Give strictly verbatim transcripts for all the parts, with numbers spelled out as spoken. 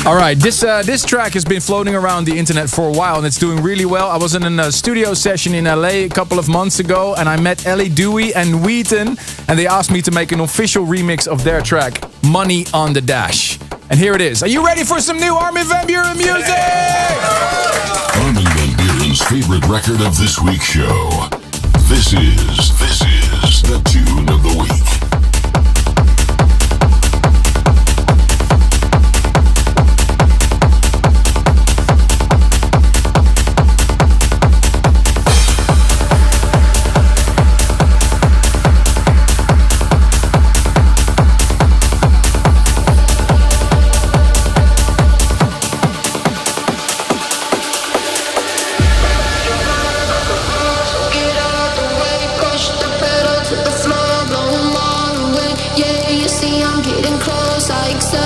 All right, this uh, this track has been floating around the internet for a while and it's doing really well. I was in a studio session in L A a couple of months ago and I met Ellie Dewey and Wheaton and they asked me to make an official remix of their track, Money on the Dash. And here it is. Are you ready for some new Armin van Buuren music? Armin van Buuren's favorite record of this week's show. This is, this is the tune of the week.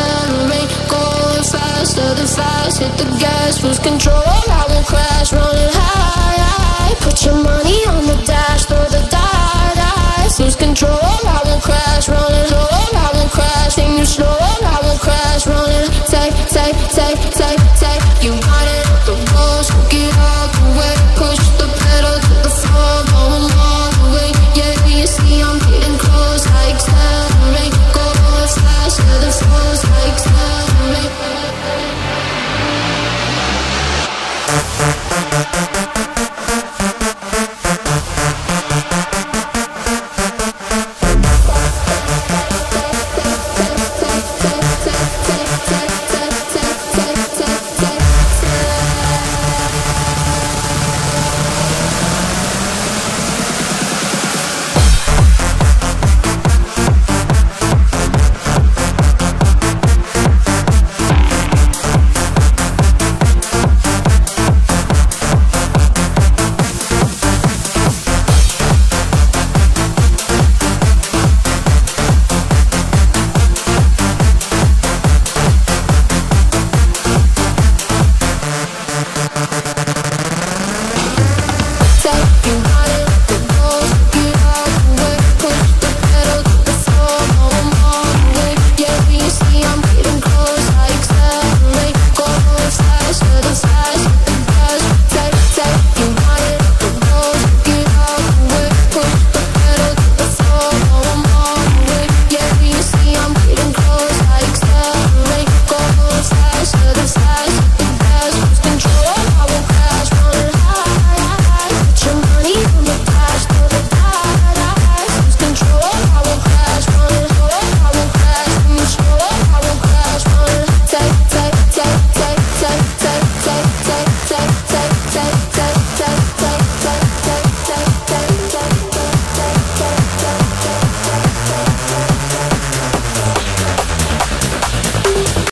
Accelerate, going faster than fast. Hit the gas, lose control. I won't crash, running